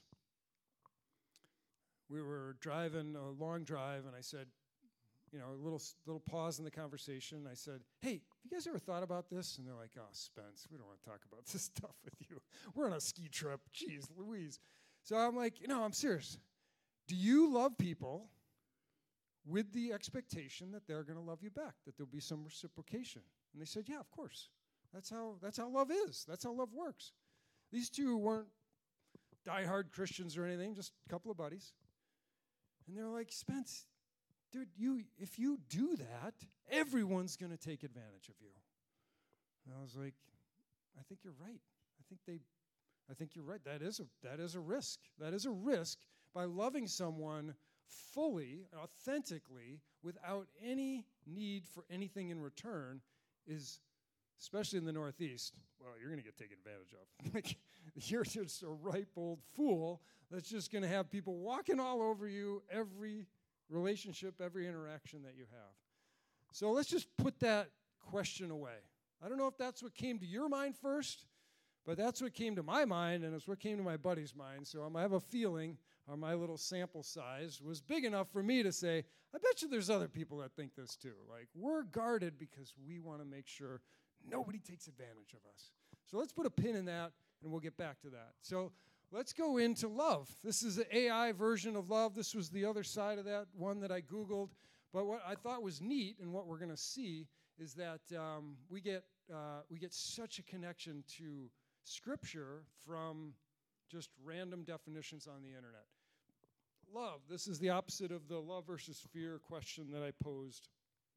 We were driving a long drive, and I said, you know, a little little pause in the conversation. I said, hey, have you guys ever thought about this? And they're like, oh, Spence, we don't want to talk about this stuff with you. We're on a ski trip. Jeez Louise. So I'm like, you know, I'm serious. Do you love people with the expectation that they're going to love you back, that there'll be some reciprocation? And they said, yeah, of course. That's how that's how love is. That's how love works. These two weren't diehard Christians or anything, just a couple of buddies. And they're like, Spence, dude, you if you do that, everyone's going to take advantage of you. And I was like, I think you're right. I think they I think you're right. That is a that is a risk. That is a risk by loving someone fully, authentically, without any need for anything in return, is, especially in the Northeast, well, you're going to get taken advantage of. Like, you're just a ripe old fool that's just going to have people walking all over you every relationship, every interaction that you have. So let's just put that question away. I don't know if that's what came to your mind first, but that's what came to my mind, and it's what came to my buddy's mind. So I have a feeling, or my little sample size was big enough for me to say, I bet you there's other people that think this too. Like, we're guarded because we want to make sure nobody takes advantage of us. So let's put a pin in that, and we'll get back to that. So let's go into love. This is the A I version of love. This was the other side of that one that I Googled. But what I thought was neat, and what we're going to see, is that um, we get uh, we get such a connection to Scripture from just random definitions on the internet. Love. This is the opposite of the love versus fear question that I posed.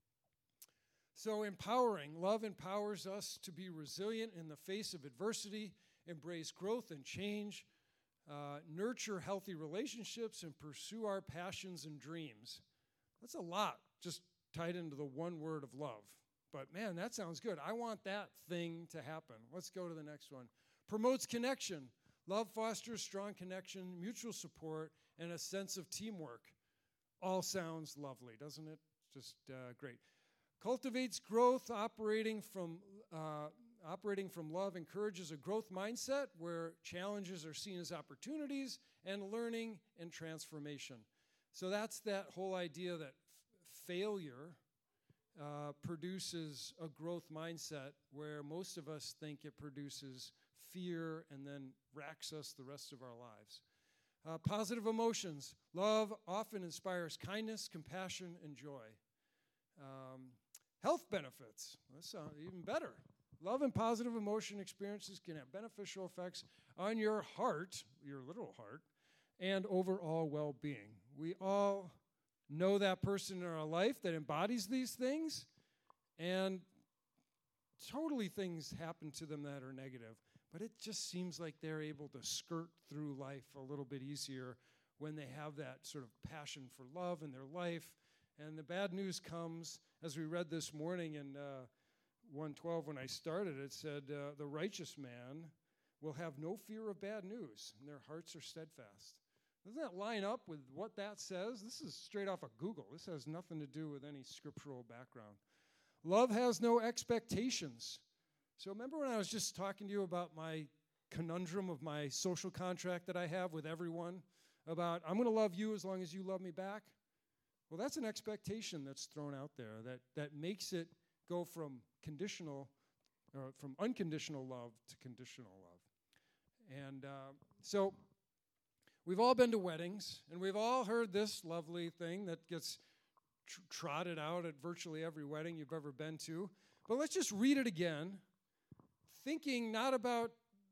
So empowering. Love empowers us to be resilient in the face of adversity, embrace growth and change, uh, nurture healthy relationships, and pursue our passions and dreams. That's a lot just tied into the one word of love. But man, that sounds good. I want that thing to happen. Let's go to the next one. Promotes connection. Love fosters strong connection, mutual support, and a sense of teamwork. All sounds lovely, doesn't it? Just uh, great. Cultivates growth, operating from uh, operating from love, encourages a growth mindset where challenges are seen as opportunities, and learning and transformation. So that's that whole idea that f- failure uh, produces a growth mindset, where most of us think it produces fear and then racks us the rest of our lives. Uh, positive emotions. Love often inspires kindness, compassion, and joy. Um, health benefits. That's uh, even better. Love and positive emotion experiences can have beneficial effects on your heart, your literal heart, and overall well-being. We all know that person in our life that embodies these things, and totally things happen to them that are negative. But it just seems like they're able to skirt through life a little bit easier when they have that sort of passion for love in their life. And the bad news comes, as we read this morning in uh, one twelve when I started, it said, uh, the righteous man will have no fear of bad news, and their hearts are steadfast. Doesn't that line up with what that says? This is straight off of Google. This has nothing to do with any scriptural background. Love has no expectations. So remember when I was just talking to you about my conundrum of my social contract that I have with everyone about I'm going to love you as long as you love me back? Well, that's an expectation that's thrown out there that, that makes it go from conditional, or from unconditional love to conditional love. And uh, so we've all been to weddings, and we've all heard this lovely thing that gets tr- trotted out at virtually every wedding you've ever been to. But let's just read it again, thinking not about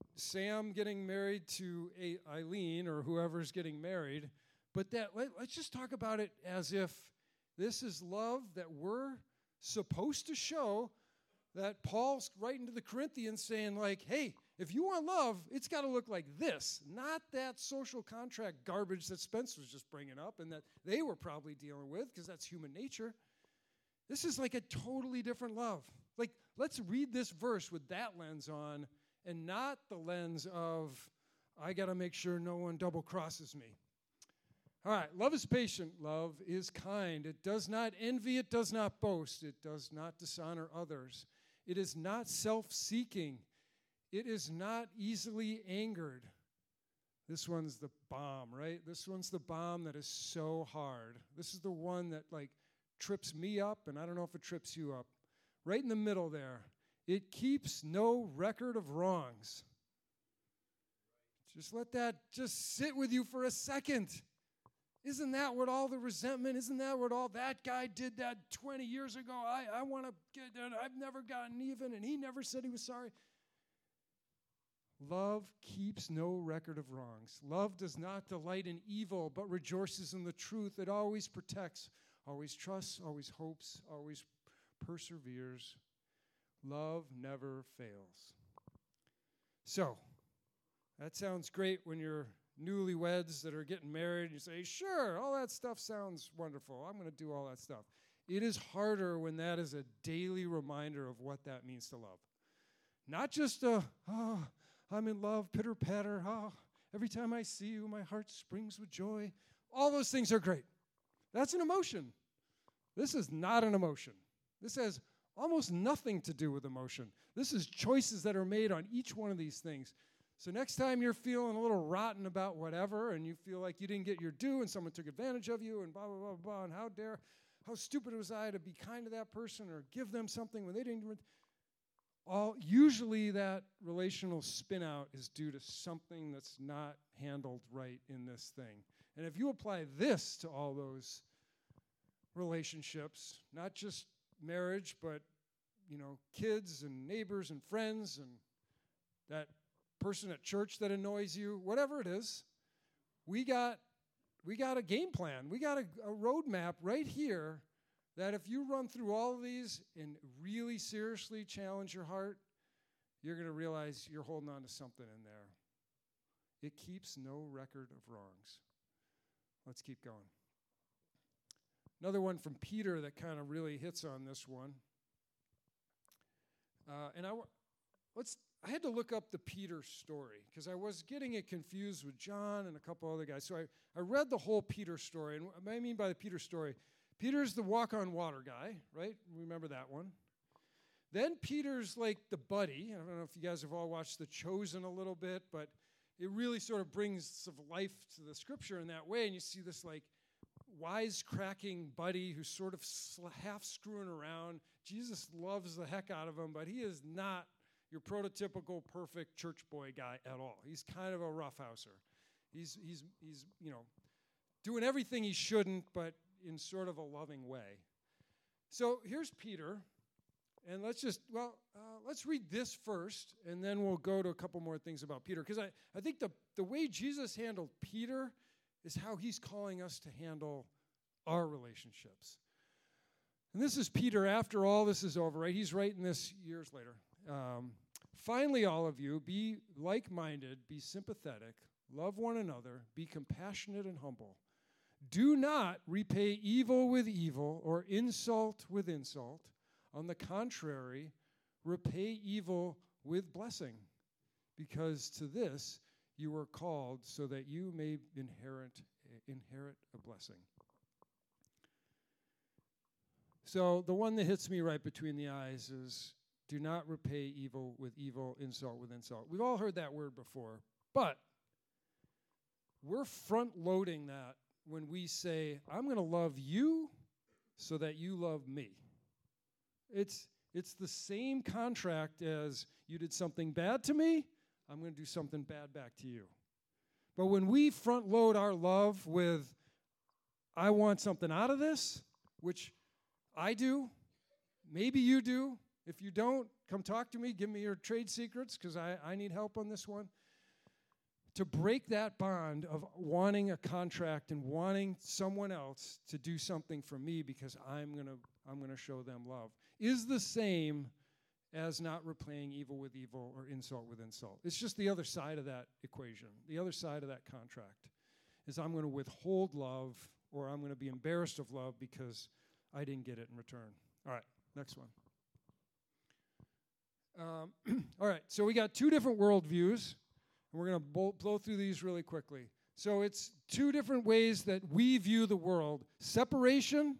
Sam getting married to a- Eileen or whoever's getting married, but that let, let's just talk about it as if this is love that we're supposed to show, that Paul's writing to the Corinthians saying, like, hey, if you want love, it's got to look like this, not that social contract garbage that Spence was just bringing up and that they were probably dealing with, because that's human nature. This is like a totally different love. Like, let's read this verse with that lens on and not the lens of, I got to make sure no one double crosses me. All right, love is patient. Love is kind. It does not envy. It does not boast. It does not dishonor others. It is not self-seeking. It is not easily angered. This one's the bomb, right? This one's the bomb that is so hard. This is the one that, like, trips me up, and I don't know if it trips you up. Right in the middle there. It keeps no record of wrongs. Just let that just sit with you for a second. Isn't that what all the resentment, isn't that what all that guy did that twenty years ago? I, I want to get that. I've never gotten even, and he never said he was sorry. Love keeps no record of wrongs. Love does not delight in evil, but rejoices in the truth. It always protects, always trusts, always hopes, always perseveres. Love never fails. So, that sounds great when you're newlyweds that are getting married. You say, sure, all that stuff sounds wonderful. I'm going to do all that stuff. It is harder when that is a daily reminder of what that means to love. Not just a, oh, I'm in love, pitter-patter, oh, every time I see you, my heart springs with joy. All those things are great. That's an emotion. This is not an emotion. This has almost nothing to do with emotion. This is choices that are made on each one of these things. So next time you're feeling a little rotten about whatever and you feel like you didn't get your due and someone took advantage of you and blah, blah, blah, blah, and how dare, how stupid was I to be kind to that person or give them something when they didn't. All, usually that relational spin out is due to something that's not handled right in this thing. And if you apply this to all those relationships, not just marriage, but, you know, kids and neighbors and friends and that person at church that annoys you, whatever it is, we got we got a game plan. We got a, a roadmap right here that if you run through all of these and really seriously challenge your heart, you're going to realize you're holding on to something in there. It keeps no record of wrongs. Let's keep going. Another one from Peter that kind of really hits on this one. Uh, and I, let's, I had to look up the Peter story because I was getting it confused with John and a couple other guys. So I, I read the whole Peter story. And what I mean by the Peter story, Peter's the walk on water guy, right? Remember that one. Then Peter's like the buddy. I don't know if you guys have all watched The Chosen a little bit, but it really sort of brings some life to the scripture in that way. And you see this like wisecracking buddy who's sort of sl- half screwing around. Jesus loves the heck out of him, but he is not your prototypical perfect church boy guy at all. He's kind of a roughhouser. He's he's he's you know doing everything he shouldn't, but in sort of a loving way. So here's Peter, And let's just, well, uh, let's read this first, and then we'll go to a couple more things about Peter. Because I, I think the, the way Jesus handled Peter is how he's calling us to handle our relationships. And this is Peter after all this is over, right? He's writing this years later. Um, Finally, all of you, be like-minded, be sympathetic, love one another, be compassionate and humble. Do not repay evil with evil or insult with insult. On the contrary, repay evil with blessing, because to this you were called so that you may inherit, inherit a blessing. So the one that hits me right between the eyes is, do not repay evil with evil, insult with insult. We've all heard that word before, but we're front-loading that when we say, I'm going to love you so that you love me. It's, it's the same contract as you did something bad to me, I'm going to do something bad back to you. But when we front-load our love with, I want something out of this, which I do, maybe you do. If you don't, come talk to me. Give me your trade secrets, because I, I need help on this one. To break that bond of wanting a contract and wanting someone else to do something for me because I'm going to I'm going to show them love is the same as not repaying evil with evil or insult with insult. It's just the other side of that equation. The other side of that contract is I'm going to withhold love, or I'm going to be embarrassed of love because I didn't get it in return. All right, next one. Um, all right, so we got two different worldviews, and we're going to blow, blow through these really quickly. So it's two different ways that we view the world. Separation,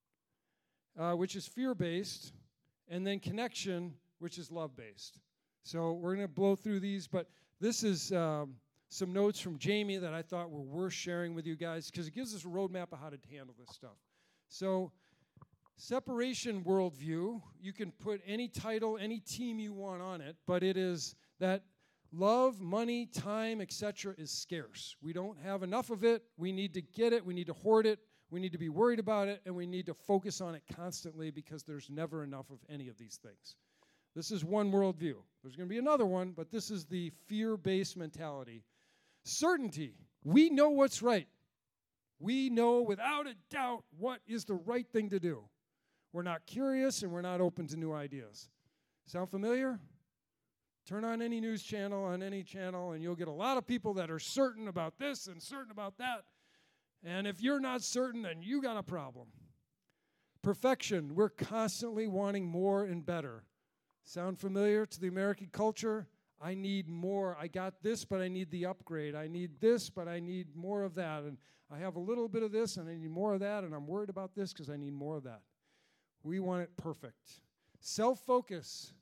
uh, which is fear-based, and then connection, which is love-based. So we're going to blow through these, but this is um, some notes from Jamie that I thought were worth sharing with you guys, because it gives us a roadmap of how to handle this stuff. So separation worldview, you can put any title, any team you want on it, but it is that love, money, time, et cetera is scarce. We don't have enough of it. We need to get it. We need to hoard it. We need to be worried about it, and we need to focus on it constantly because there's never enough of any of these things. This is one worldview. There's going to be another one, but this is the fear-based mentality. Certainty. We know what's right. We know without a doubt what is the right thing to do. We're not curious, and we're not open to new ideas. Sound familiar? Turn on any news channel, on any channel, and you'll get a lot of people that are certain about this and certain about that. And if you're not certain, then you got a problem. Perfection. We're constantly wanting more and better. Sound familiar to the American culture? I need more. I got this, but I need the upgrade. I need this, but I need more of that. And I have a little bit of this, and I need more of that, and I'm worried about this because I need more of that. We want it perfect. Self-focus.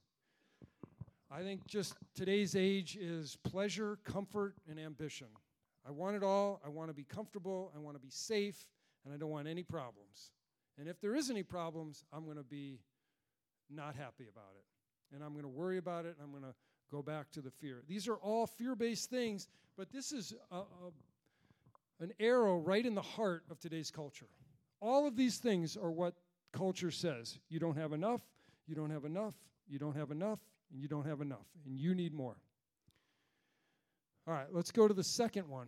I think just today's age is pleasure, comfort, and ambition. I want it all. I want to be comfortable. I want to be safe, and I don't want any problems. And if there is any problems, I'm going to be not happy about it. And I'm going to worry about it, and I'm going to go back to the fear. These are all fear-based things, but this is a, a, an arrow right in the heart of today's culture. All of these things are what culture says. You don't have enough, you don't have enough, you don't have enough, and you don't have enough, and you need more. All right, let's go to the second one.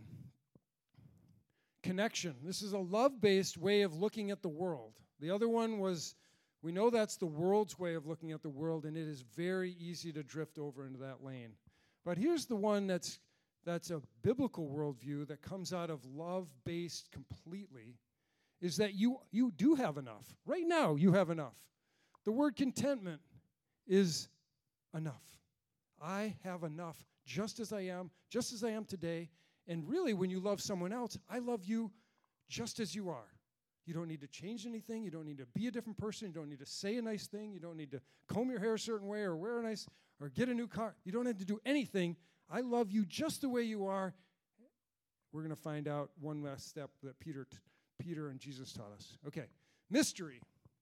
Connection. This is a love-based way of looking at the world. The other one was, we know that's the world's way of looking at the world, and it is very easy to drift over into that lane. But here's the one that's that's a biblical worldview that comes out of love-based completely, is that you, you do have enough. Right now, you have enough. The word contentment is enough. I have enough just as I am, just as I am today. And really, when you love someone else, I love you just as you are. You don't need to change anything. You don't need to be a different person. You don't need to say a nice thing. You don't need to comb your hair a certain way or wear a nice, or get a new car. You don't have to do anything. I love you just the way you are. We're going to find out one last step that Peter t- Peter and Jesus taught us. Okay, mystery.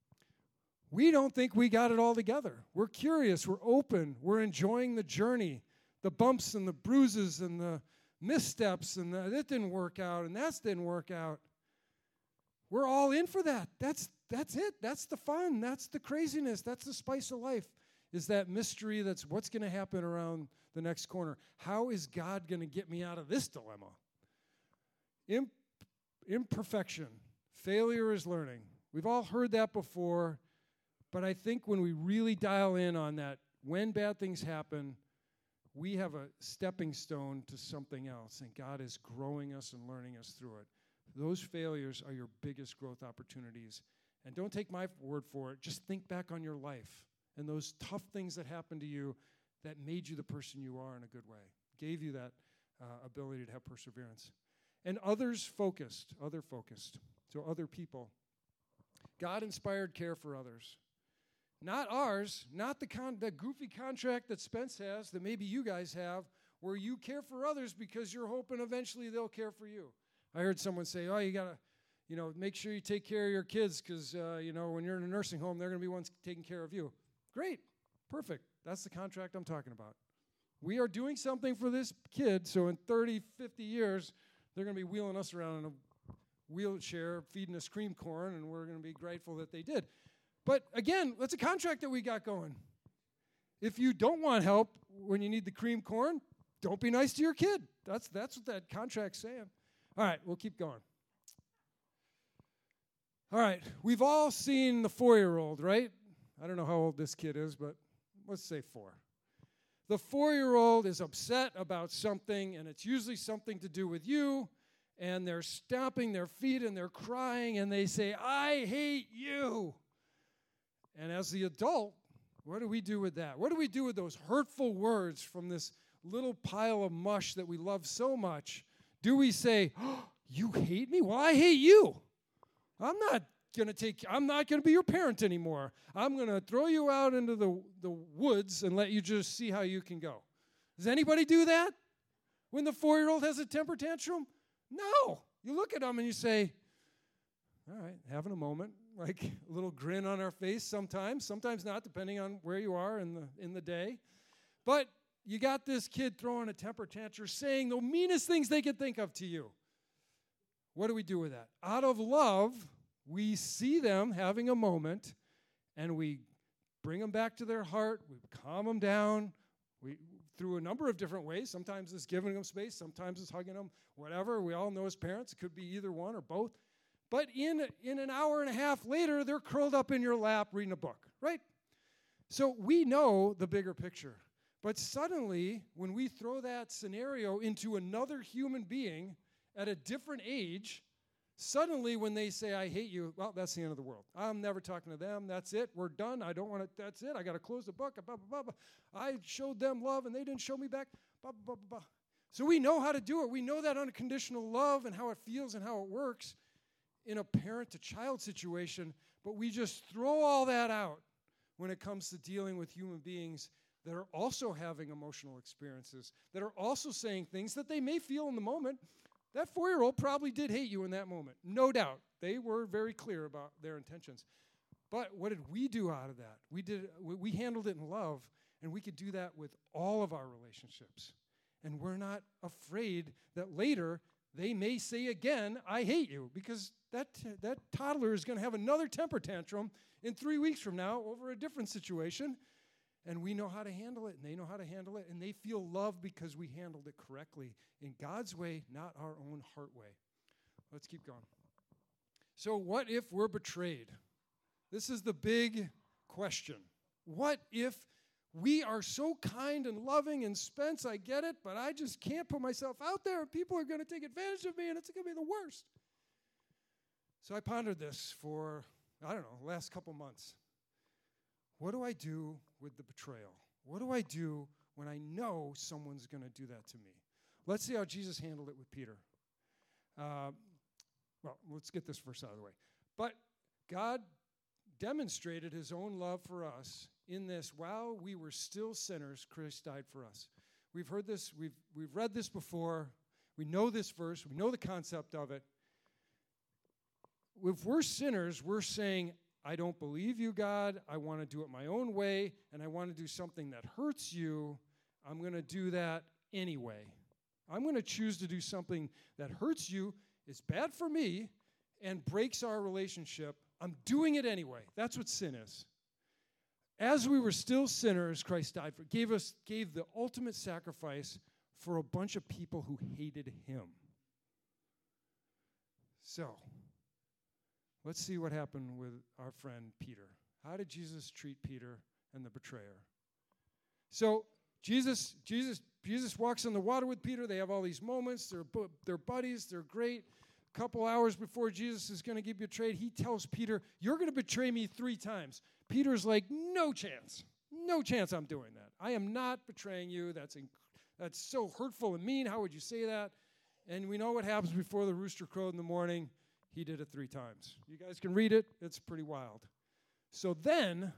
We don't think we got it all together. We're curious. We're open. We're enjoying the journey, the bumps and the bruises and the missteps and the, that didn't work out and that didn't work out. We're all in for that. That's that's it. That's the fun. That's the craziness. That's the spice of life, is that mystery that's what's going to happen around the next corner. How is God going to get me out of this dilemma? Imp- imperfection. Failure is learning. We've all heard that before, but I think when we really dial in on that, when bad things happen, we have a stepping stone to something else, and God is growing us and learning us through it. Those failures are your biggest growth opportunities. And don't take my word for it. Just think back on your life and those tough things that happened to you that made you the person you are in a good way, gave you that uh, ability to have perseverance. And others focused, other focused, so other people. God-inspired care for others. Not ours, not the con- the goofy contract that Spence has, that maybe you guys have, where you care for others because you're hoping eventually they'll care for you. I heard someone say, oh, you got to, you know, make sure you take care of your kids because, uh, you know, when you're in a nursing home, they're going to be ones taking care of you. Great. Perfect. That's the contract I'm talking about. We are doing something for this kid, so in thirty, fifty years, they're going to be wheeling us around in a wheelchair, feeding us cream corn, and we're going to be grateful that they did. But again, that's a contract that we got going. If you don't want help when you need the cream corn, don't be nice to your kid. That's that's what that contract's saying. All right, we'll keep going. All right, we've all seen the four-year-old, right? I don't know how old this kid is, but let's say four. The four-year-old is upset about something, and it's usually something to do with you, and they're stomping their feet, and they're crying, and they say, I hate you. And as the adult, what do we do with that? What do we do with those hurtful words from this little pile of mush that we love so much? Do we say, oh, you hate me? Well, I hate you. I'm not going to take, I'm not going to be your parent anymore. I'm going to throw you out into the, the woods and let you just see how you can go. Does anybody do that when the four-year-old has a temper tantrum? No. You look at them and you say, all right, having a moment, like a little grin on our face sometimes, sometimes not, depending on where you are in the in the day. But you got this kid throwing a temper tantrum, saying the meanest things they could think of to you. What do we do with that? Out of love, we see them having a moment, and we bring them back to their heart. We calm them down. We through a number of different ways. Sometimes it's giving them space. Sometimes it's hugging them. Whatever. We all know as parents, it could be either one or both. But in, in an hour and a half later, they're curled up in your lap reading a book, right? So we know the bigger picture. But suddenly, when we throw that scenario into another human being at a different age, suddenly when they say, I hate you, well, that's the end of the world. I'm never talking to them. That's it. We're done. I don't want to, that's it. I got to close the book. Blah, blah, blah. I showed them love, and they didn't show me back. Blah, blah, blah, blah. So we know how to do it. We know that unconditional love and how it feels and how it works in a parent-to-child situation, but we just throw all that out when it comes to dealing with human beings that are also having emotional experiences, that are also saying things that they may feel in the moment. That four-year-old probably did hate you in that moment, no doubt. They were very clear about their intentions. But what did we do out of that? We did. We handled it in love, and we could do that with all of our relationships. And we're not afraid that later they may say again, I hate you, because that that toddler is going to have another temper tantrum in three weeks from now over a different situation, and we know how to handle it, and they know how to handle it, and they feel loved because we handled it correctly in God's way, not our own heart way. Let's keep going. So what if we're betrayed? This is the big question. What if we are so kind and loving, and Spence, I get it, but I just can't put myself out there, and people are going to take advantage of me, and it's going to be the worst. So I pondered this for, I don't know, the last couple months. What do I do with the betrayal? What do I do when I know someone's going to do that to me? Let's see how Jesus handled it with Peter. Uh, well, let's get this verse out of the way. But God demonstrated his own love for us in this, while we were still sinners, Christ died for us. We've heard this, we've, we've read this before. We know this verse. We know the concept of it. If we're sinners, we're saying, I don't believe you, God. I want to do it my own way, and I want to do something that hurts you. I'm going to do that anyway. I'm going to choose to do something that hurts you, is bad for me, and breaks our relationship. I'm doing it anyway. That's what sin is. As we were still sinners, Christ died for, gave us, gave the ultimate sacrifice for a bunch of people who hated him. So, let's see what happened with our friend Peter. How did Jesus treat Peter and the betrayer? So, Jesus, Jesus, Jesus walks on the water with Peter. They have all these moments. They're, bu- they're buddies. They're great. A couple hours before Jesus is going to get betrayed, he tells Peter, you're going to betray me three times. Peter's like, no chance. No chance I'm doing that. I am not betraying you. That's, inc- that's so hurtful and mean. How would you say that? And we know what happens before the rooster crowed in the morning. He did it three times. You guys can read it. It's pretty wild. So then,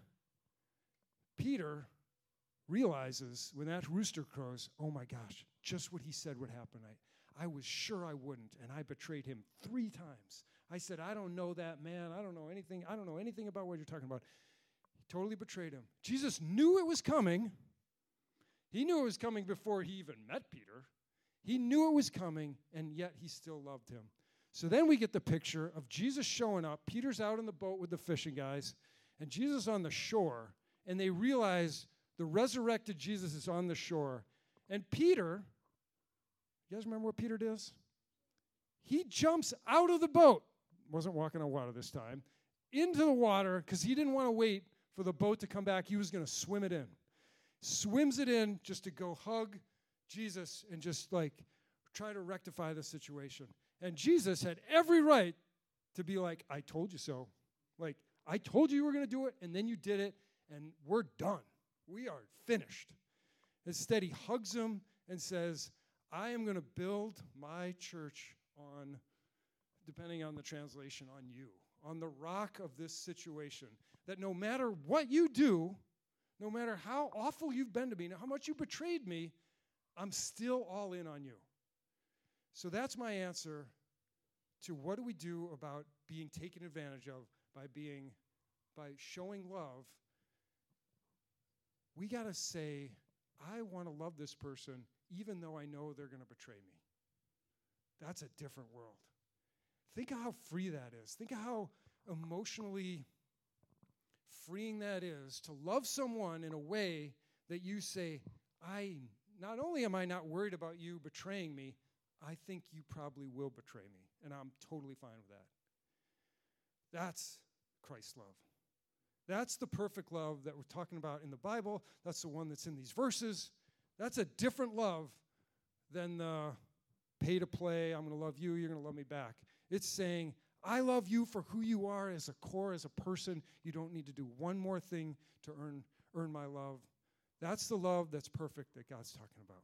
Peter realizes when that rooster crows, oh my gosh, just what he said would happen. I, I was sure I wouldn't, and I betrayed him three times. I said, I don't know that man. I don't know anything. I don't know anything about what you're talking about. He totally betrayed him. Jesus knew it was coming. He knew it was coming before he even met Peter. He knew it was coming, and yet he still loved him. So then we get the picture of Jesus showing up. Peter's out in the boat with the fishing guys, and Jesus on the shore, and they realize the resurrected Jesus is on the shore. And Peter, you guys remember what Peter does? He jumps out of the boat, wasn't walking on water this time, into the water because he didn't want to wait for the boat to come back. He was going to swim it in. Swims it in just to go hug Jesus and just like try to rectify the situation. And Jesus had every right to be like, I told you so. Like, I told you you were going to do it, and then you did it, and we're done. We are finished. Instead, he hugs him and says, I am going to build my church on, depending on the translation, on you, on the rock of this situation, that no matter what you do, no matter how awful you've been to me, how much you betrayed me, I'm still all in on you. So that's my answer to what do we do about being taken advantage of by being, by showing love. We got to say, I want to love this person even though I know they're going to betray me. That's a different world. Think of how free that is. Think of how emotionally freeing that is to love someone in a way that you say, I not only am I not worried about you betraying me, I think you probably will betray me, and I'm totally fine with that. That's Christ's love. That's the perfect love that we're talking about in the Bible. That's the one that's in these verses. That's a different love than the pay to play, I'm going to love you, you're going to love me back. It's saying, I love you for who you are as a core, as a person. You don't need to do one more thing to earn, earn my love. That's the love that's perfect that God's talking about.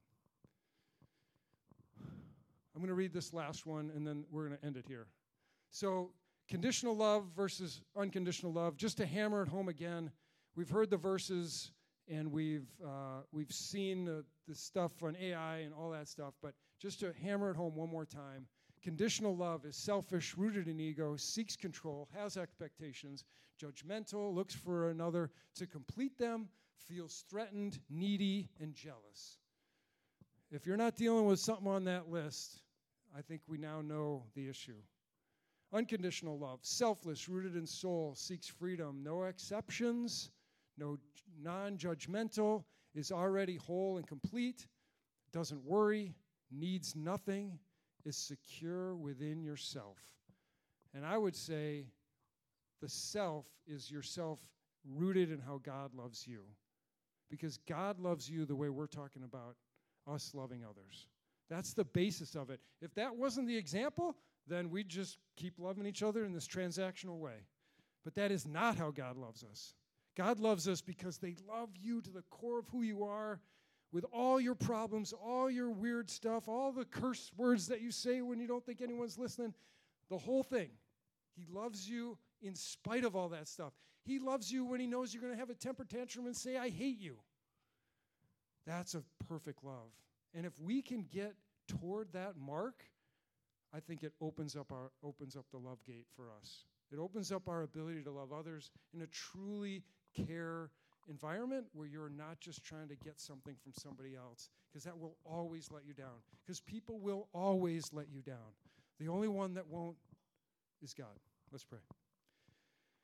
I'm going to read this last one, and then we're going to end it here. So, conditional love versus unconditional love. Just to hammer it home again, we've heard the verses, and we've uh, we've seen the, the stuff on A I and all that stuff, but just to hammer it home one more time, conditional love is selfish, rooted in ego, seeks control, has expectations, judgmental, looks for another to complete them, feels threatened, needy, and jealous. If you're not dealing with something on that list, I think we now know the issue. Unconditional love, selfless, rooted in soul, seeks freedom, no exceptions, no non-judgmental, is already whole and complete, doesn't worry, needs nothing, is secure within yourself. And I would say the self is yourself rooted in how God loves you. Because God loves you the way we're talking about us loving others. That's the basis of it. If that wasn't the example, then we'd just keep loving each other in this transactional way. But that is not how God loves us. God loves us because they love you to the core of who you are, with all your problems, all your weird stuff, all the curse words that you say when you don't think anyone's listening, the whole thing. He loves you in spite of all that stuff. He loves you when he knows you're going to have a temper tantrum and say, I hate you. That's a perfect love. And if we can get toward that mark, I think it opens up our opens up the love gate for us. It opens up our ability to love others in a truly care environment where you're not just trying to get something from somebody else, because that will always let you down. Because people will always let you down. The only one that won't is God. Let's pray.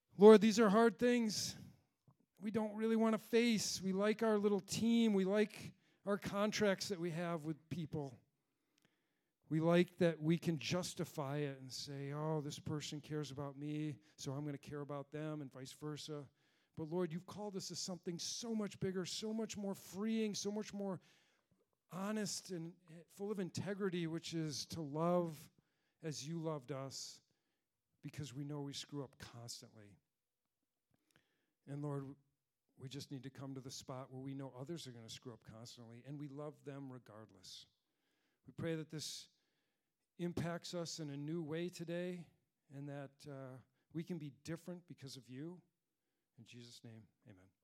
Lord, these are hard things we don't really want to face. We like our little team. We like our contracts that we have with people. We like that we can justify it and say, oh, this person cares about me, so I'm going to care about them, and vice versa. But Lord, you've called us to something so much bigger, so much more freeing, so much more honest and full of integrity, which is to love as you loved us, because we know we screw up constantly. And Lord, we just need to come to the spot where we know others are going to screw up constantly, and we love them regardless. We pray that this impacts us in a new way today, and that uh, we can be different because of you. In Jesus' name, amen.